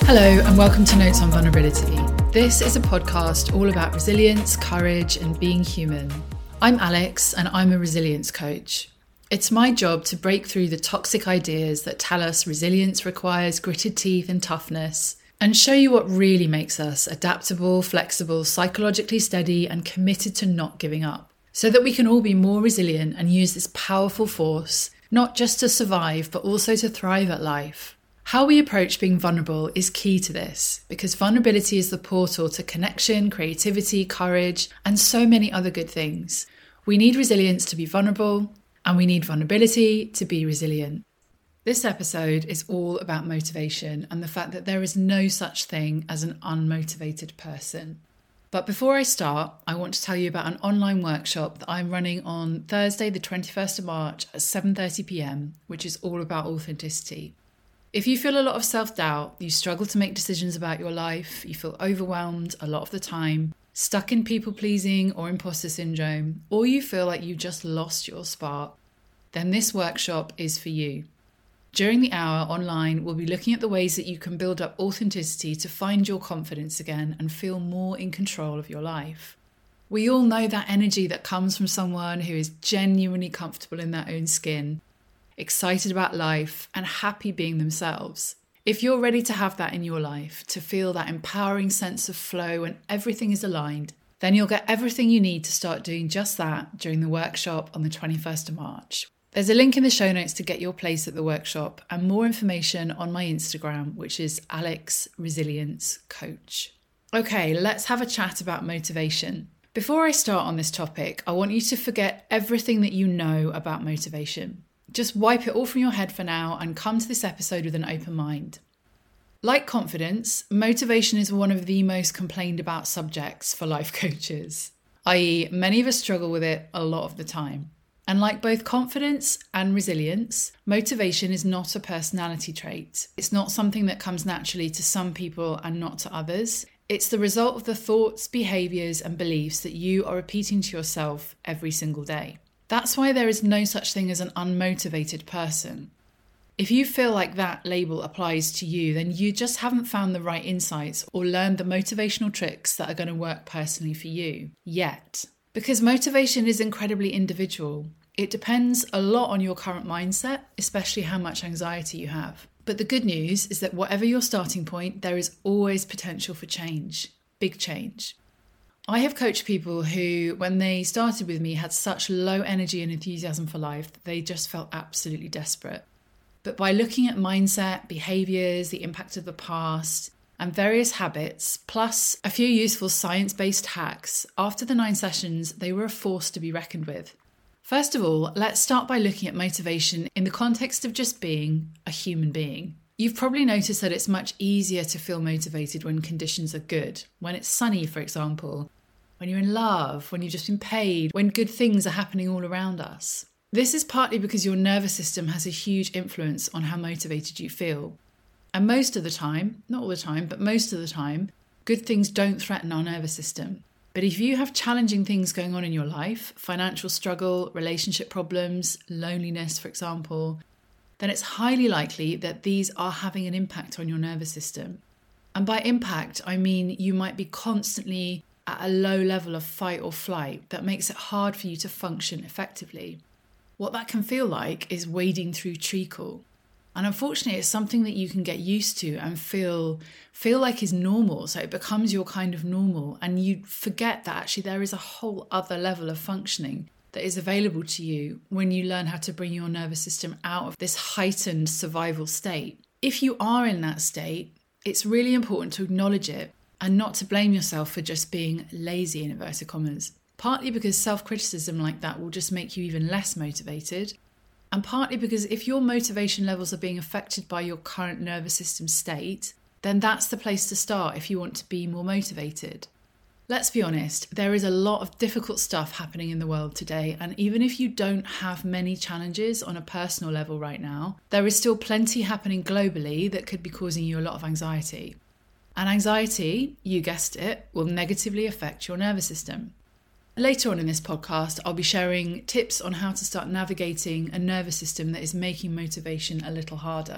Hello and welcome to Notes on Vulnerability. This is a podcast all about resilience, courage and being human. I'm Alex and I'm a resilience coach. It's my job to break through the toxic ideas that tell us resilience requires gritted teeth and toughness and show you what really makes us adaptable, flexible, psychologically steady and committed to not giving up so that we can all be more resilient and use this powerful force not just to survive but also to thrive at life. How we approach being vulnerable is key to this because vulnerability is the portal to connection, creativity, courage, and so many other good things. We need resilience to be vulnerable, and we need vulnerability to be resilient. This episode is all about motivation and the fact that there is no such thing as an unmotivated person. But before I start, I want to tell you about an online workshop that I'm running on Thursday, the 21st of March at 7:30 p.m, which is all about authenticity. If you feel a lot of self-doubt, you struggle to make decisions about your life, you feel overwhelmed a lot of the time, stuck in people-pleasing or imposter syndrome, or you feel like you just lost your spark, then this workshop is for you. During the hour online, we'll be looking at the ways that you can build up authenticity to find your confidence again and feel more in control of your life. We all know that energy that comes from someone who is genuinely comfortable in their own skin, excited about life and happy being themselves. If you're ready to have that in your life, to feel that empowering sense of flow when everything is aligned, then you'll get everything you need to start doing just that during the workshop on the 21st of March. There's a link in the show notes to get your place at the workshop and more information on my Instagram, which is Alex Resilience Coach. Okay, let's have a chat about motivation. Before I start on this topic, I want you to forget everything that you know about motivation. Just wipe it all from your head for now and come to this episode with an open mind. Like confidence, motivation is one of the most complained about subjects for life coaches, i.e., many of us struggle with it a lot of the time. And like both confidence and resilience, motivation is not a personality trait. It's not something that comes naturally to some people and not to others. It's the result of the thoughts, behaviours and beliefs that you are repeating to yourself every single day. That's why there is no such thing as an unmotivated person. If you feel like that label applies to you, then you just haven't found the right insights or learned the motivational tricks that are going to work personally for you yet. Because motivation is incredibly individual. It depends a lot on your current mindset, especially how much anxiety you have. But the good news is that whatever your starting point, there is always potential for change, big change. I have coached people who, when they started with me, had such low energy and enthusiasm for life that they just felt absolutely desperate. But by looking at mindset, behaviours, the impact of the past, and various habits, plus a few useful science-based hacks, after the 9 sessions, they were a force to be reckoned with. First of all, let's start by looking at motivation in the context of just being a human being. You've probably noticed that it's much easier to feel motivated when conditions are good, when it's sunny, for example, when you're in love, when you've just been paid, when good things are happening all around us. This is partly because your nervous system has a huge influence on how motivated you feel. And most of the time, not all the time, but most of the time, good things don't threaten our nervous system. But if you have challenging things going on in your life, financial struggle, relationship problems, loneliness, for example, then it's highly likely that these are having an impact on your nervous system. And by impact, I mean you might be constantly at a low level of fight or flight that makes it hard for you to function effectively. What that can feel like is wading through treacle. And unfortunately, it's something that you can get used to and feel like is normal. So it becomes your kind of normal. And you forget that actually there is a whole other level of functioning that is available to you when you learn how to bring your nervous system out of this heightened survival state. If you are in that state, it's really important to acknowledge it and not to blame yourself for just being lazy, in inverted commas. Partly because self-criticism like that will just make you even less motivated. And partly because if your motivation levels are being affected by your current nervous system state, then that's the place to start if you want to be more motivated. Let's be honest, there is a lot of difficult stuff happening in the world today, and even if you don't have many challenges on a personal level right now, there is still plenty happening globally that could be causing you a lot of anxiety. And anxiety, you guessed it, will negatively affect your nervous system. Later on in this podcast, I'll be sharing tips on how to start navigating a nervous system that is making motivation a little harder.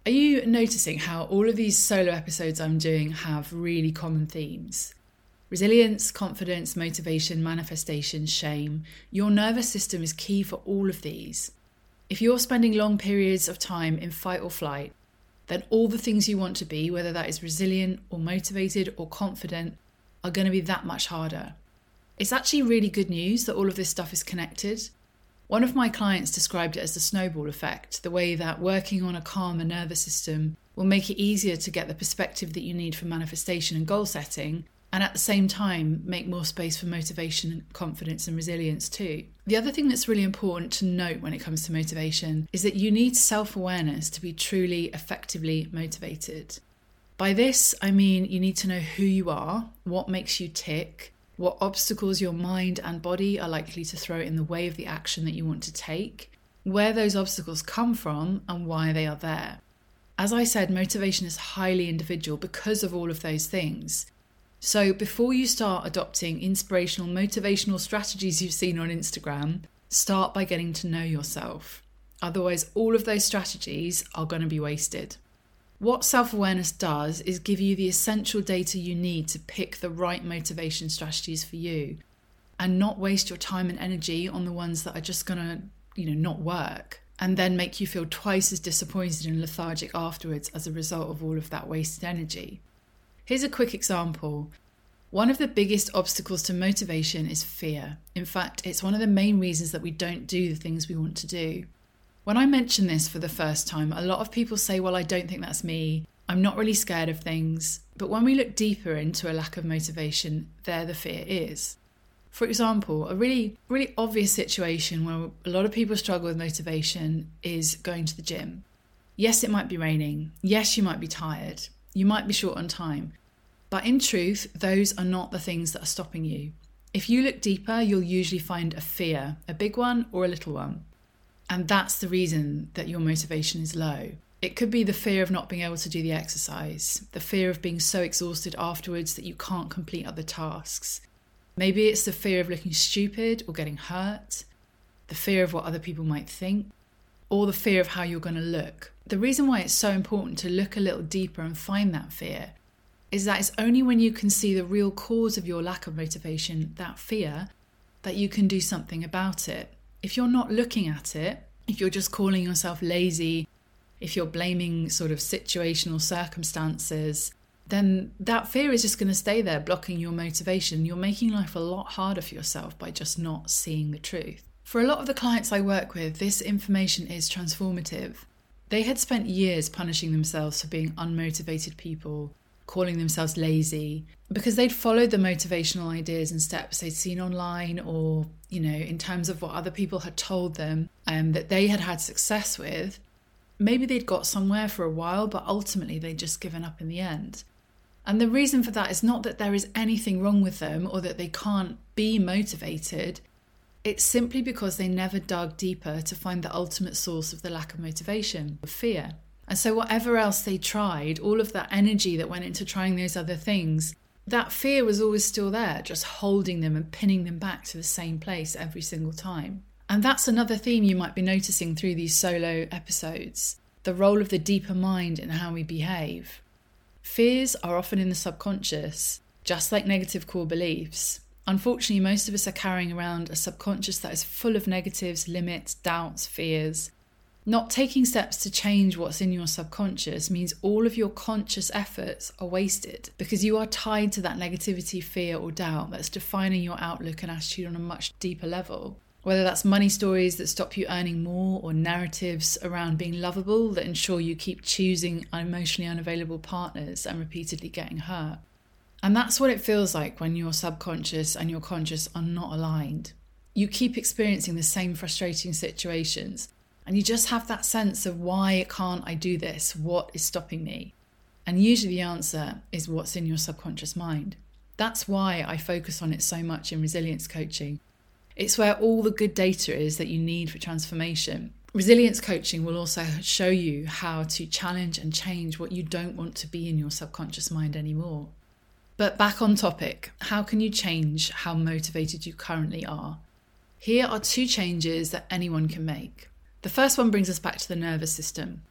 Are you noticing how all of these solo episodes I'm doing have really common themes? Resilience, confidence, motivation, manifestation, shame. Your nervous system is key for all of these. If you're spending long periods of time in fight or flight, then all the things you want to be, whether that is resilient or motivated or confident, are going to be that much harder. It's actually really good news that all of this stuff is connected. One of my clients described it as the snowball effect, the way that working on a calmer nervous system will make it easier to get the perspective that you need for manifestation and goal setting, and at the same time make more space for motivation, confidence and resilience too. The other thing that's really important to note when it comes to motivation is that you need self-awareness to be truly effectively motivated. By this, I mean you need to know who you are, what makes you tick, what obstacles your mind and body are likely to throw in the way of the action that you want to take, where those obstacles come from and why they are there. As I said, motivation is highly individual because of all of those things. So before you start adopting inspirational, motivational strategies you've seen on Instagram, start by getting to know yourself. Otherwise, all of those strategies are going to be wasted. What self-awareness does is give you the essential data you need to pick the right motivation strategies for you and not waste your time and energy on the ones that are just going to, not work and then make you feel twice as disappointed and lethargic afterwards as a result of all of that wasted energy. Here's a quick example. One of the biggest obstacles to motivation is fear. In fact, it's one of the main reasons that we don't do the things we want to do. When I mention this for the first time, a lot of people say, well, I don't think that's me. I'm not really scared of things. But when we look deeper into a lack of motivation, there the fear is. For example, a really, really obvious situation where a lot of people struggle with motivation is going to the gym. Yes, it might be raining. Yes, you might be tired. You might be short on time. But in truth, those are not the things that are stopping you. If you look deeper, you'll usually find a fear, a big one or a little one. And that's the reason that your motivation is low. It could be the fear of not being able to do the exercise, the fear of being so exhausted afterwards that you can't complete other tasks. Maybe it's the fear of looking stupid or getting hurt, the fear of what other people might think, or the fear of how you're going to look. The reason why it's so important to look a little deeper and find that fear is that it's only when you can see the real cause of your lack of motivation, that fear, that you can do something about it. If you're not looking at it, if you're just calling yourself lazy, if you're blaming sort of situational circumstances, then that fear is just going to stay there blocking your motivation. You're making life a lot harder for yourself by just not seeing the truth. For a lot of the clients I work with, this information is transformative. They had spent years punishing themselves for being unmotivated people, calling themselves lazy, because they'd followed the motivational ideas and steps they'd seen online or, in terms of what other people had told them that they had had success with. Maybe they'd got somewhere for a while, but ultimately they'd just given up in the end. And the reason for that is not that there is anything wrong with them or that they can't be motivated. It's simply because they never dug deeper to find the ultimate source of the lack of motivation, fear. And so whatever else they tried, all of that energy that went into trying those other things, that fear was always still there, just holding them and pinning them back to the same place every single time. And that's another theme you might be noticing through these solo episodes, the role of the deeper mind in how we behave. Fears are often in the subconscious, just like negative core beliefs. Unfortunately, most of us are carrying around a subconscious that is full of negatives, limits, doubts, fears. Not taking steps to change what's in your subconscious means all of your conscious efforts are wasted because you are tied to that negativity, fear or doubt that's defining your outlook and attitude on a much deeper level. Whether that's money stories that stop you earning more or narratives around being lovable that ensure you keep choosing emotionally unavailable partners and repeatedly getting hurt. And that's what it feels like when your subconscious and your conscious are not aligned. You keep experiencing the same frustrating situations. And you just have that sense of why can't I do this? What is stopping me? And usually the answer is what's in your subconscious mind. That's why I focus on it so much in resilience coaching. It's where all the good data is that you need for transformation. Resilience coaching will also show you how to challenge and change what you don't want to be in your subconscious mind anymore. But back on topic, how can you change how motivated you currently are? Here are 2 changes that anyone can make. The first one brings us back to the nervous system.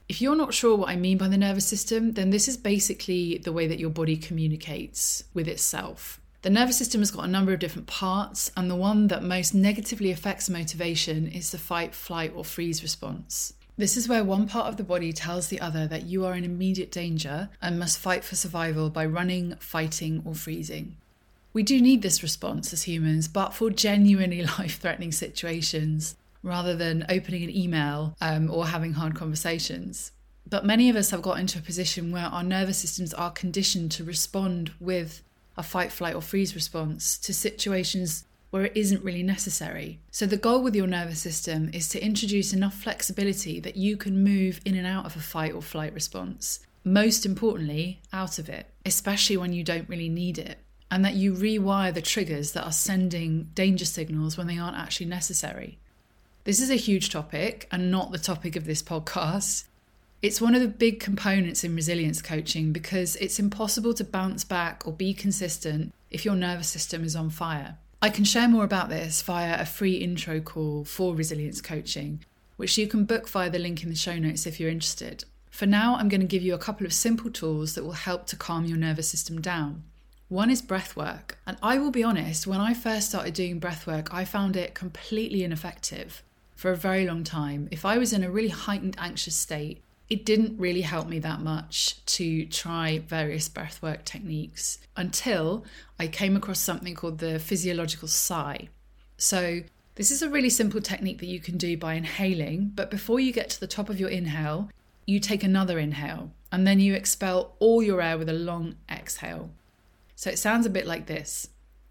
If you're not sure what I mean by the nervous system, then this is basically the way that your body communicates with itself. The nervous system has got a number of different parts, and the one that most negatively affects motivation is the fight, flight, or freeze response. This is where one part of the body tells the other that you are in immediate danger and must fight for survival by running, fighting, or freezing. We do need this response as humans, but for genuinely life-threatening situations, rather than opening an email or having hard conversations. But many of us have got into a position where our nervous systems are conditioned to respond with a fight, flight, or freeze response to situations where it isn't really necessary. So the goal with your nervous system is to introduce enough flexibility that you can move in and out of a fight or flight response. Most importantly, out of it, especially when you don't really need it. And that you rewire the triggers that are sending danger signals when they aren't actually necessary. This is a huge topic and not the topic of this podcast. It's one of the big components in resilience coaching because it's impossible to bounce back or be consistent if your nervous system is on fire. I can share more about this via a free intro call for resilience coaching, which you can book via the link in the show notes if you're interested. For now, I'm going to give you a couple of simple tools that will help to calm your nervous system down. One is breath work. And I will be honest, when I first started doing breath work, I found it completely ineffective for a very long time. If I was in a really heightened anxious state, it didn't really help me that much to try various breathwork techniques until I came across something called the physiological sigh. So this is a really simple technique that you can do by inhaling, but before you get to the top of your inhale, you take another inhale and then you expel all your air with a long exhale. So it sounds a bit like this.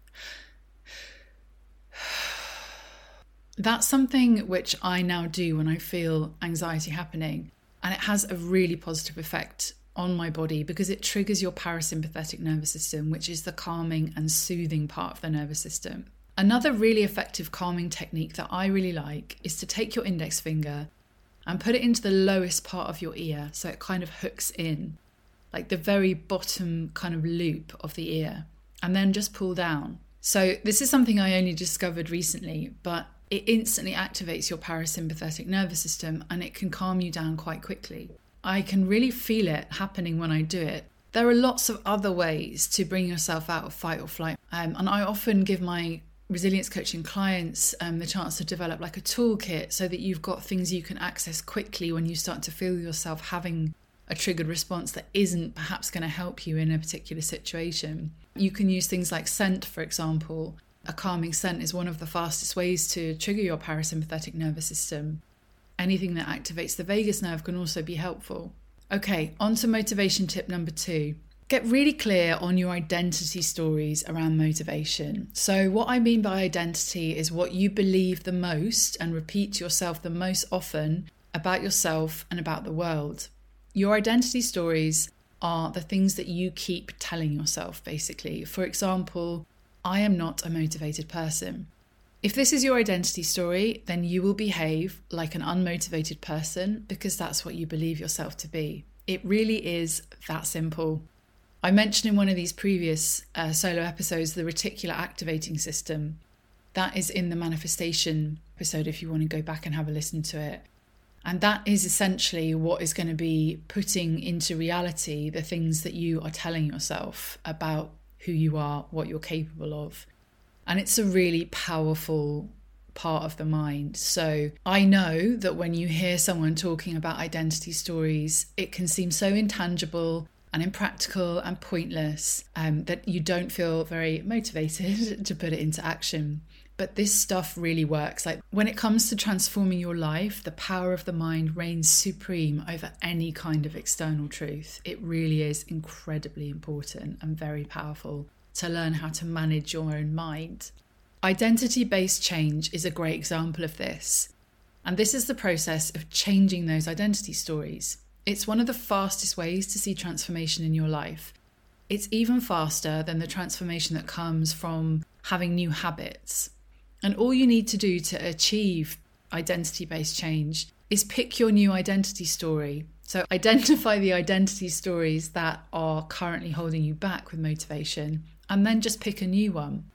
That's something which I now do when I feel anxiety happening. And it has a really positive effect on my body because it triggers your parasympathetic nervous system, which is the calming and soothing part of the nervous system. Another really effective calming technique that I really like is to take your index finger and put it into the lowest part of your ear so it kind of hooks in, like the very bottom kind of loop of the ear, and then just pull down. So this is something I only discovered recently, but it instantly activates your parasympathetic nervous system and it can calm you down quite quickly. I can really feel it happening when I do it. There are lots of other ways to bring yourself out of fight or flight. And I often give my resilience coaching clients the chance to develop like a toolkit so that you've got things you can access quickly when you start to feel yourself having a triggered response that isn't perhaps going to help you in a particular situation. You can use things like scent, for example. A calming scent is one of the fastest ways to trigger your parasympathetic nervous system. Anything that activates the vagus nerve can also be helpful. Okay, on to motivation tip number 2. Get really clear on your identity stories around motivation. So what I mean by identity is what you believe the most and repeat to yourself the most often about yourself and about the world. Your identity stories are the things that you keep telling yourself, basically. For example, I am not a motivated person. If this is your identity story, then you will behave like an unmotivated person because that's what you believe yourself to be. It really is that simple. I mentioned in one of these previous solo episodes the reticular activating system. That is in the manifestation episode if you want to go back and have a listen to it. And that is essentially what is going to be putting into reality the things that you are telling yourself about who you are, what you're capable of. And it's a really powerful part of the mind. So I know that when you hear someone talking about identity stories, it can seem so intangible and impractical and pointless that you don't feel very motivated to put it into action. But this stuff really works. Like when it comes to transforming your life, the power of the mind reigns supreme over any kind of external truth. It really is incredibly important and very powerful to learn how to manage your own mind. Identity-based change is a great example of this. And this is the process of changing those identity stories. It's one of the fastest ways to see transformation in your life. It's even faster than the transformation that comes from having new habits. And all you need to do to achieve identity-based change is pick your new identity story. So identify the identity stories that are currently holding you back with motivation, and then just pick a new one.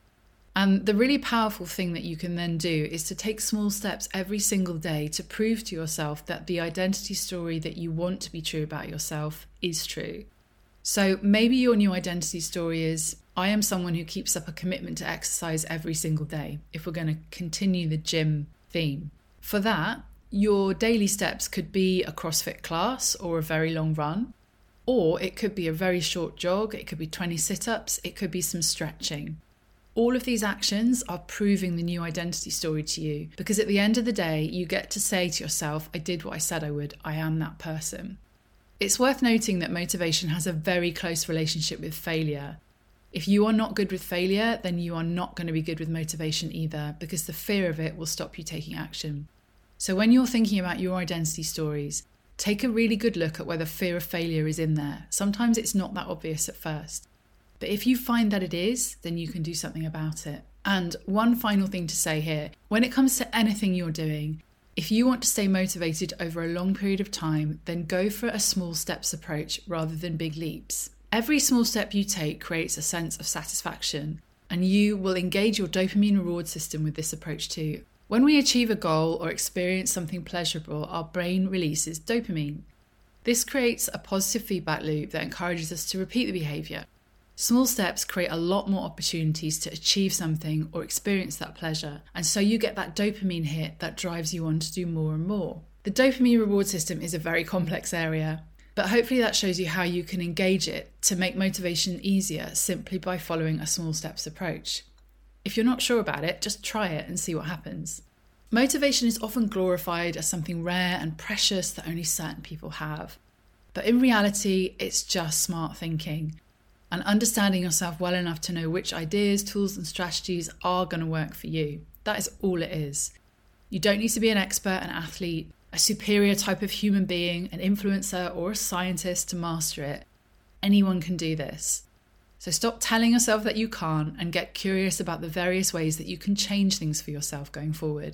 And the really powerful thing that you can then do is to take small steps every single day to prove to yourself that the identity story that you want to be true about yourself is true. So maybe your new identity story is, I am someone who keeps up a commitment to exercise every single day, if we're going to continue the gym theme. For that, your daily steps could be a CrossFit class or a very long run, or it could be a very short jog, it could be 20 sit-ups, it could be some stretching. All of these actions are proving the new identity story to you, because at the end of the day, you get to say to yourself, I did what I said I would, I am that person. It's worth noting that motivation has a very close relationship with failure. If you are not good with failure, then you are not going to be good with motivation either, because the fear of it will stop you taking action. So when you're thinking about your identity stories, take a really good look at whether fear of failure is in there. Sometimes it's not that obvious at first. But if you find that it is, then you can do something about it. And one final thing to say here, when it comes to anything you're doing, if you want to stay motivated over a long period of time, then go for a small steps approach rather than big leaps. Every small step you take creates a sense of satisfaction, and you will engage your dopamine reward system with this approach too. When we achieve a goal or experience something pleasurable, our brain releases dopamine. This creates a positive feedback loop that encourages us to repeat the behaviour. Small steps create a lot more opportunities to achieve something or experience that pleasure, and so you get that dopamine hit that drives you on to do more and more. The dopamine reward system is a very complex area, but hopefully that shows you how you can engage it to make motivation easier simply by following a small steps approach. If you're not sure about it, just try it and see what happens. Motivation is often glorified as something rare and precious that only certain people have, but in reality, it's just smart thinking and understanding yourself well enough to know which ideas, tools and strategies are going to work for you. That is all it is. You don't need to be an expert, an athlete, a superior type of human being, an influencer or a scientist to master it. Anyone can do this. So stop telling yourself that you can't and get curious about the various ways that you can change things for yourself going forward.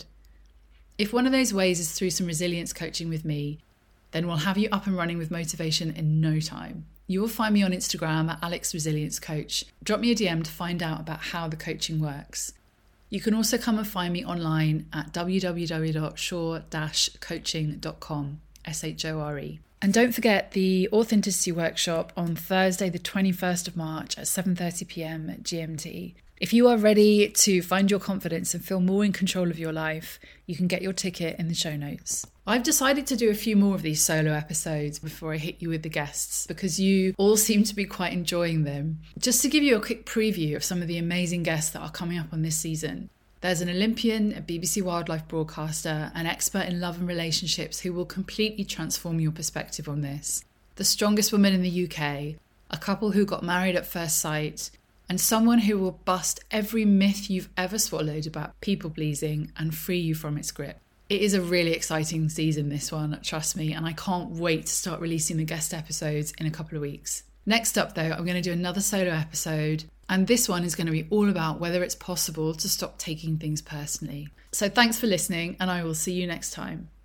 If one of those ways is through some resilience coaching with me, then we'll have you up and running with motivation in no time. You will find me on Instagram at Alex Resilience Coach. Drop me a DM to find out about how the coaching works. You can also come and find me online at www.shore-coaching.com, SHORE. And don't forget the Authenticity Workshop on Thursday, the 21st of March at 7:30 p.m. GMT. If you are ready to find your confidence and feel more in control of your life, you can get your ticket in the show notes. I've decided to do a few more of these solo episodes before I hit you with the guests because you all seem to be quite enjoying them. Just to give you a quick preview of some of the amazing guests that are coming up on this season. There's an Olympian, a BBC wildlife broadcaster, an expert in love and relationships who will completely transform your perspective on this. The strongest woman in the UK, a couple who got married at first sight, and someone who will bust every myth you've ever swallowed about people-pleasing and free you from its grip. It is a really exciting season, this one, trust me, and I can't wait to start releasing the guest episodes in a couple of weeks. Next up, though, I'm going to do another solo episode, and this one is going to be all about whether it's possible to stop taking things personally. So thanks for listening, and I will see you next time.